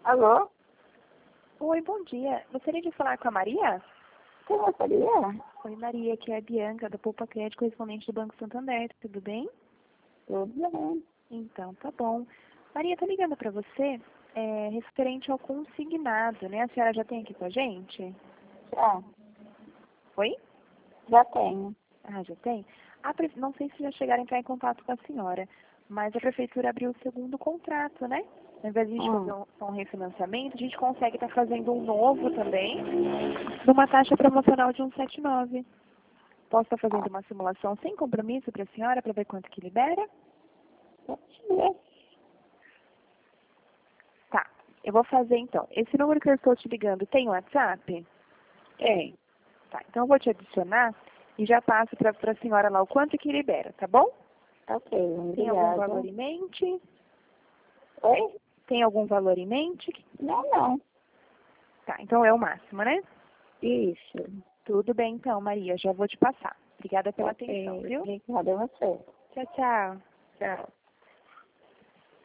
Alô? Oi, bom dia. Gostaria de falar com a Maria? Quem gostaria? Oi, Maria, aqui é a Bianca, da Poupa Crédito, correspondente do Banco Santander. Tudo bem? Tudo bem. Então, tá bom. Maria, tô ligando para você referente ao consignado, né? A senhora já tem aqui com a gente? Já, Oi? já tenho. Ah, já tem? Não sei se já chegaram a entrar em contato com a senhora, mas a prefeitura abriu o segundo contrato, né? Ao invés de a gente fazer um refinanciamento, a gente consegue estar fazendo um novo também, numa taxa promocional de 1,79. Posso estar fazendo uma simulação sem compromisso para a senhora, para ver quanto que libera? Pode ver. Tá, eu vou fazer então. Esse número que eu estou te ligando tem WhatsApp? Tem. Tá, então eu vou te adicionar e já passo para a senhora lá o quanto que libera, tá bom? Ok, Tem algum obrigada. valor em mente? Oi? Tem algum valor em mente? Não. Tá, então é o máximo, né? Isso. Tudo bem então, Maria, já vou te passar. Obrigada pela Ok, atenção, viu? obrigada a você. Tchau, tchau. Tchau.